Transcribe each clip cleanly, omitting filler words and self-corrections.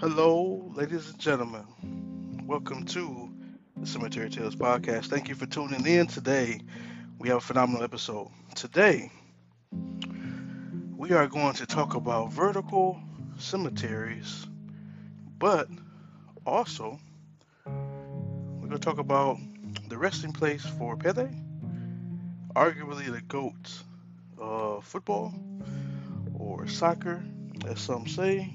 Hello, ladies and gentlemen. Welcome to the Cemetery Tales podcast. Thank you for tuning in today. We have a phenomenal episode. Today, we are going to talk about vertical cemeteries, but also we're going to talk about the resting place for Pele, arguably the GOAT of football or soccer, as some say.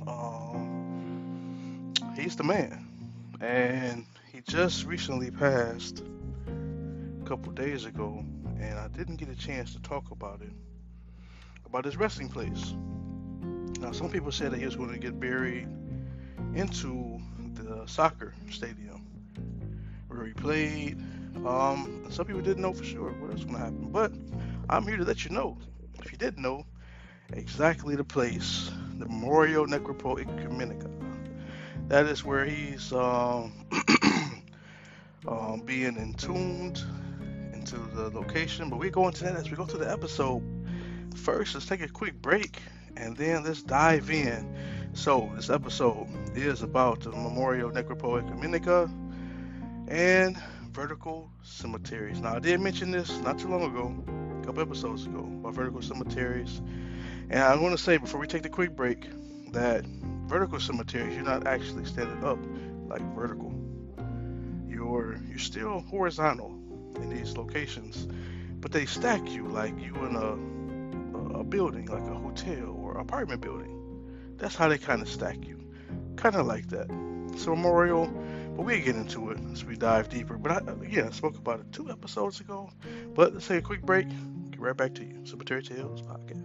He's the man, and he just recently passed a couple days ago, and I didn't get a chance to talk about his resting place. Now, some people said that he was going to get buried into the soccer stadium where he played. Some people didn't know for sure what was going to happen, but I'm here to let you know, if you didn't know, exactly the place, the Memorial Necropole Ecumenica. That is where he's being entombed into the location. But we go into that as we go through the episode. First, let's take a quick break and then let's dive in. So, this episode is about the Memorial Necropole Ecumenica and vertical cemeteries. Now, I did mention this not too long ago, a couple episodes ago, about vertical cemeteries. And I want to say before we take the quick break that vertical cemeteries, you're not actually standing up like vertical. You're still horizontal in these locations, but they stack you like you in a building, like a hotel or apartment building. That's how they kind of stack you, kind of like that. So memorial, but we get into it as we dive deeper. But I spoke about it 2 episodes ago. But let's take a quick break. Get right back to you. Cemetery Tales podcast.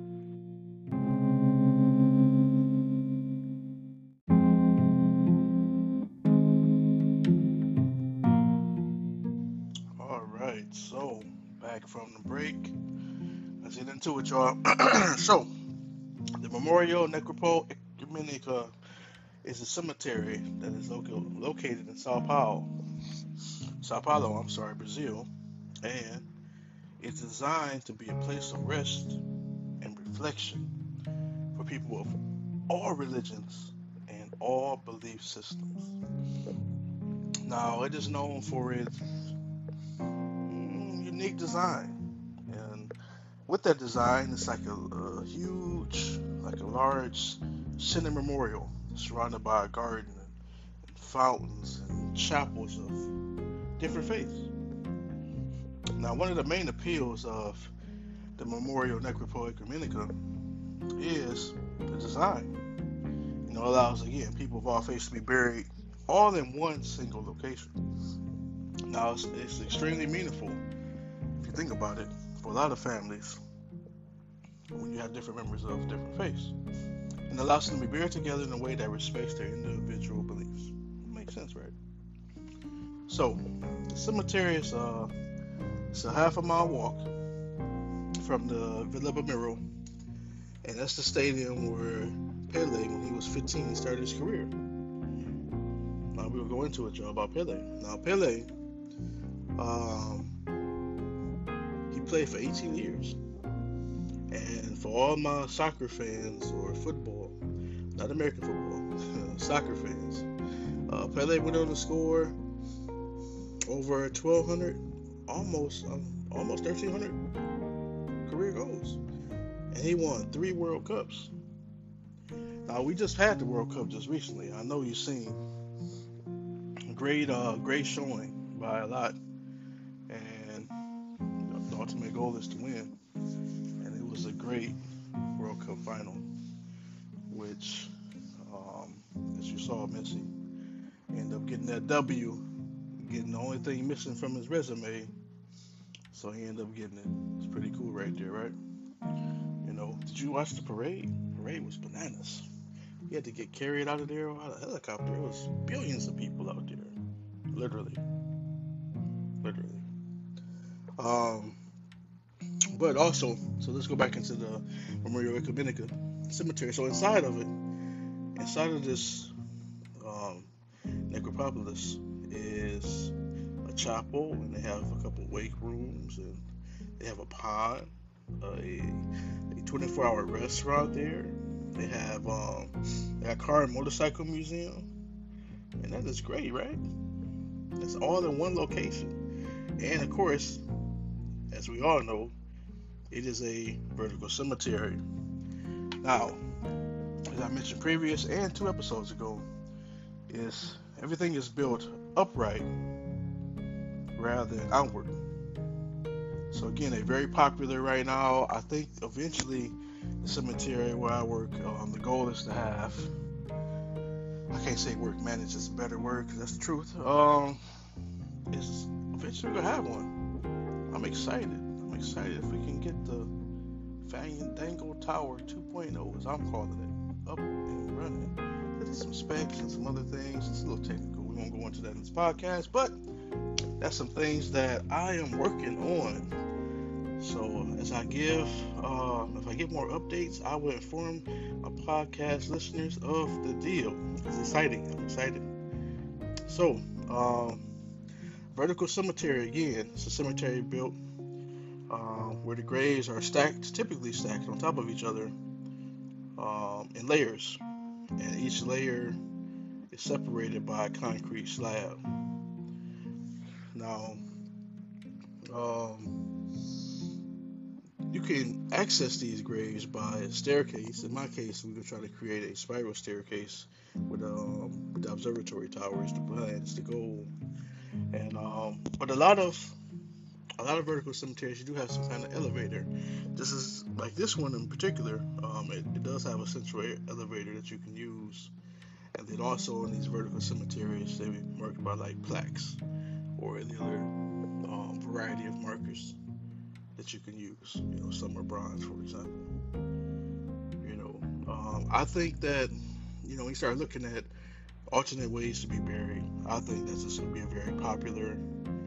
All right, so back from the break. Let's get into it, y'all. So the Memorial Necropole Ecumenica is a cemetery that is located in Sao Paulo, I'm sorry, Brazil, and it's designed to be a place of rest and reflection for people of all religions and all belief systems. Now, it is known for its unique design, and with that design, it's like a huge, like a large center memorial surrounded by a garden and fountains and chapels of different faiths. Now, one of the main appeals of the Memorial Necropole Ecumenica is the design. It allows again people of all faiths to be buried all in one single location. Now, it's extremely meaningful if you think about it for a lot of families when you have different members of different faiths, and allows them to be buried together in a way that respects their individual beliefs. Makes sense, right? So, the cemetery is it's a half a mile walk from the Villa Belmiro, and that's the stadium where Pele, when he was 15, started his career. Now we will go into it, y'all, about Pele. Now Pele, um, he played for 18 years, and for all my soccer fans or football, not American football, soccer fans, Pele went on to score over 1,200, almost 1,300 career goals, and he won 3 World Cups. Now we just had the World Cup just recently. I know you've seen great showing by a lot, and the ultimate goal is to win. And it was a great World Cup final, which, as you saw, Messi ended up getting that W, getting the only thing missing from his resume. So he ended up getting it. It's pretty cool right there, right? Did you watch the parade? The parade was bananas. He had to get carried out of there on a helicopter. There was billions of people out there, literally, literally. Um, but also, so let's go back into the Memorial Ecumenica Cemetery. So inside of this um, necropolis is a chapel, and they have a couple wake rooms, and they have a pond, a 24-hour restaurant there, They got car and motorcycle museum, and that is great, right? That's all in one location. And of course, as we all know, it is a vertical cemetery. Now, as I mentioned previous and 2 episodes ago, is everything is built upright rather than outward. So again, they're very popular right now. I think eventually the cemetery where I work, the goal is to have, I can't say work managed is a better word because that's the truth. Is eventually gonna have one. I'm excited. I'm excited if we can get the Fandango Tower 2.0, as I'm calling it, up and running. There's some specs and some other things. It's a little technical. We won't go into that in this podcast, but that's some things that I am working on. So as I give, if I get more updates, I will inform my podcast listeners of the deal. It's exciting. I'm excited. So, vertical cemetery again. It's a cemetery built where the graves are stacked, typically stacked on top of each other in layers, and each layer is separated by a concrete slab. Now, you can access these graves by a staircase. In my case, we're gonna try to create a spiral staircase with the observatory towers. The plan is the goal, and but a lot of vertical cemeteries, you do have some kind of elevator. This is like this one in particular. It does have a central elevator that you can use, and then also in these vertical cemeteries, they be marked by like plaques or any other variety of markers that you can use. You know, some are bronze, for example. I think that when you start looking at alternate ways to be buried, I think that's just going to be a very popular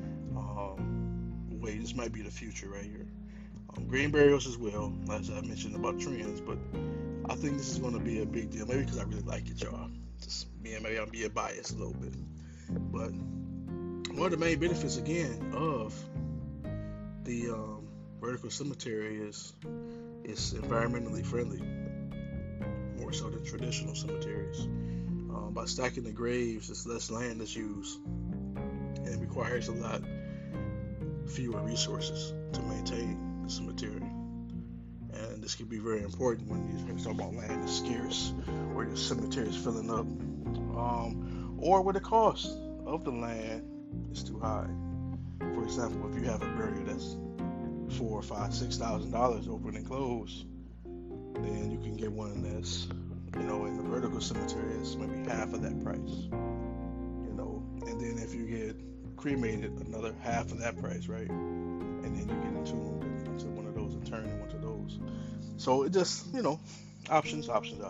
way. This might be the future right here. Green burials as well, as I mentioned about trends, but I think this is going to be a big deal. Maybe because I really like it, y'all. Just me, and maybe I'm being biased a little bit, but one of the main benefits again of the vertical cemetery is it's environmentally friendly, more so than traditional cemeteries. By stacking the graves, there's less land that's used, and it requires a lot fewer resources to maintain the cemetery. And this can be very important when you talk about land is scarce, or your cemetery is filling up, or where the cost of the land is too high. For example, if you have a burial that's $4,000, $5,000, $6,000 open and closed, then you can get one that's in the vertical cemetery is maybe half of that price. And then if you get cremated, another half of that price, right? And then you get entombed into one of those and turn into one of those. So it just, options.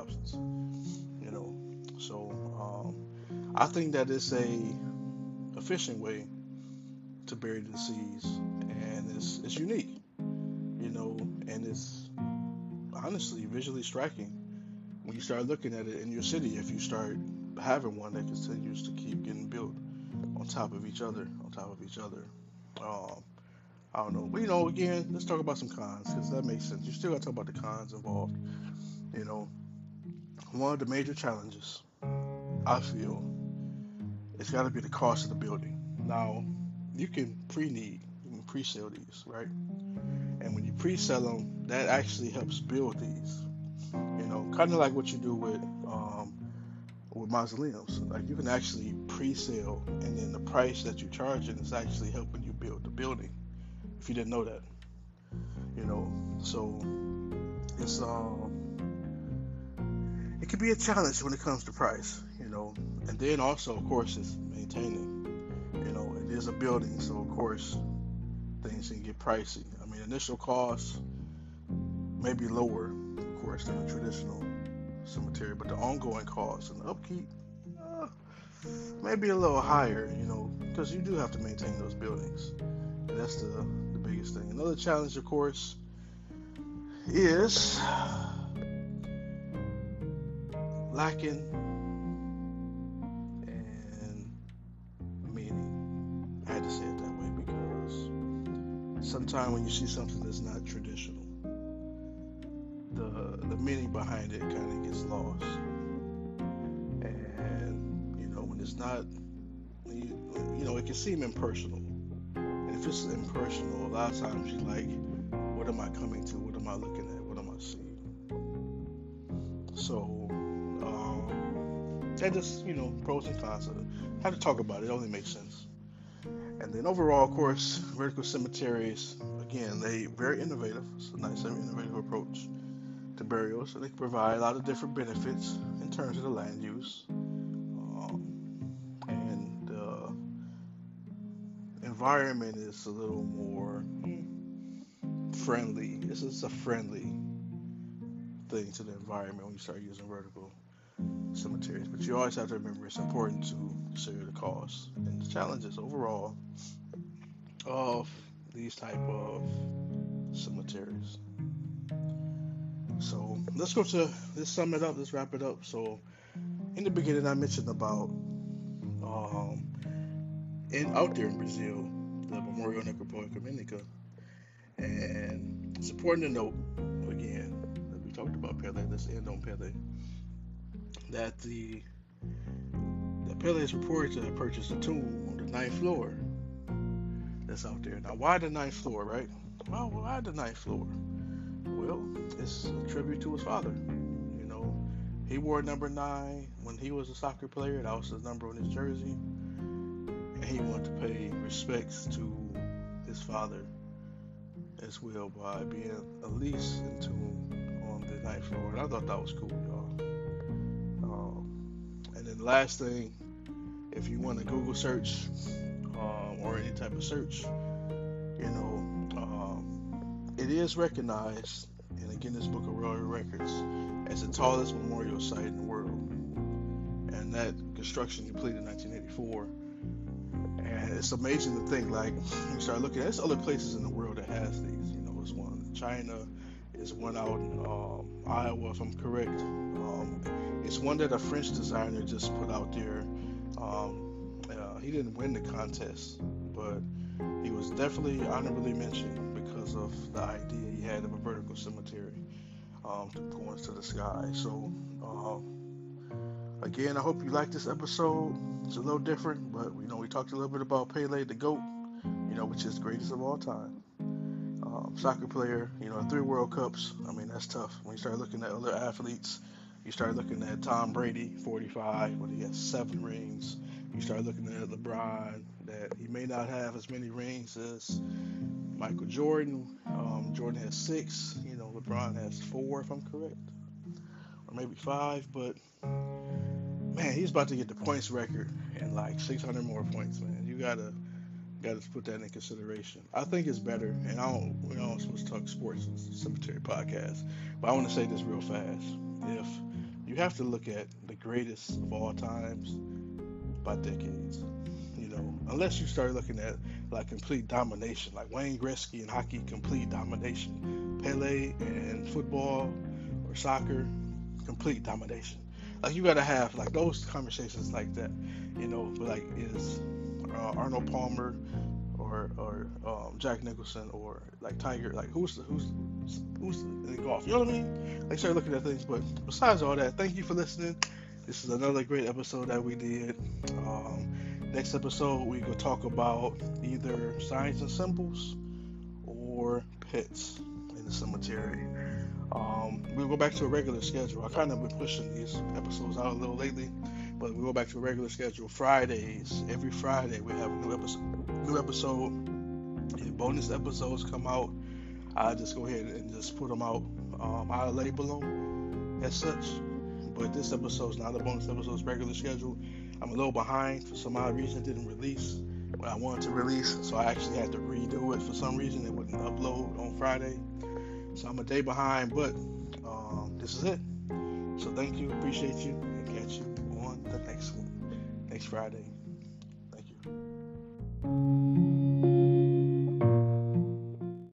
So I think that it's a efficient way to bury the deceased, and it's unique, and it's honestly visually striking when you start looking at it in your city. If you start having one that continues to keep getting built on top of each other. I don't know, but again, let's talk about some cons because that makes sense. You still got to talk about the cons involved. One of the major challenges I feel it's got to be the cost of the building. Now, you can pre-sell these, right? And when you pre-sell them, that actually helps build these. Kind of like what you do with mausoleums. Like you can actually pre-sell, and then the price that you're charging is actually helping you build the building. If you didn't know that, so it's it can be a challenge when it comes to price, and then also of course it's maintaining. It is a building, so of course things can get pricey. I mean, initial costs may be lower, of course, than a traditional cemetery, but the ongoing costs and the upkeep may be a little higher, because you do have to maintain those buildings. And that's the biggest thing. Another challenge, of course, is lacking in meaning. I had to say it that way because sometimes when you see something that's not traditional, the meaning behind it kind of gets lost. And when it's not, it can seem impersonal. And if it's impersonal, a lot of times you're like, what am I coming to? What am I looking at? What am I seeing? So, and just pros and cons of it. How to talk about it, only makes sense. And then overall, of course, vertical cemeteries, again, they very innovative. It's a nice, very innovative approach to burials. So they can provide a lot of different benefits in terms of the land use. And the environment is a little more friendly. This is a friendly thing to the environment when you start using vertical cemeteries. But you always have to remember it's important to consider the costs and the challenges overall of these type of cemeteries. So let's sum it up, let's wrap it up. So in the beginning I mentioned about out there in Brazil, the Memorial Necropolia Dominica. And it's important to note, again, that we talked about Pele, let's end on Pele, that Pele is reported to have purchased a tomb on the 9th floor that's out there. Now, why the 9th floor, right? Well, why the 9th floor? Well, it's a tribute to his father. He wore number 9 when he was a soccer player. That was the number on his jersey. And he wanted to pay respects to his father as well by being at least entombed on the 9th floor. And I thought that was cool, y'all. And then the last thing, if you want to Google search or any type of search, it is recognized in the Guinness Book of World Records as the tallest memorial site in the world. And that construction completed in 1984. And it's amazing to think, like, you start looking at, there's other places in the world that has these. There's one in China, there's one out in Iowa, if I'm correct. It's one that a French designer just put out there. He didn't win the contest, but he was definitely honorably mentioned because of the idea he had of a vertical cemetery going to the sky. So, again, I hope you like this episode. It's a little different, but we talked a little bit about Pele, the GOAT, which is greatest of all time. Soccer player, 3 World Cups. I mean, that's tough. When you start looking at other athletes, you start looking at Tom Brady, 45, when he has 7 rings. You start looking at LeBron, that he may not have as many rings as Michael Jordan. Jordan has 6. LeBron has 4, if I'm correct, or maybe 5. But man, he's about to get the points record and like 600 more points. Man, you gotta put that in consideration. I think it's better, and we're not supposed to talk sports in the Cemetery podcast, but I want to say this real fast. If you have to look at the greatest of all times by decades, unless you start looking at like complete domination, like Wayne Gretzky in hockey, complete domination, Pele in football or soccer, complete domination. Like, you gotta have like those conversations like that, but like, is Arnold Palmer or Jack Nicholson or like Tiger, like who's in golf, you know what I mean? Like, start looking at things. But besides all that, thank you for listening. This is another great episode that we did. Next episode, we go talk about either signs and symbols or pets in the cemetery. We'll go back to a regular schedule. I kind of been pushing these episodes out a little lately, but we'll go back to a regular schedule. Fridays, every Friday, we have a new episode. If bonus episodes come out, I just go ahead and just put them out. I'll label them as such. But this episode is not a bonus episode, it's regular schedule. I'm a little behind for some odd reason. It didn't release when I wanted to release, so I actually had to redo it for some reason. It wouldn't upload on Friday, so I'm a day behind, but this is it. So thank you, appreciate you, and catch you on the next one, next Friday.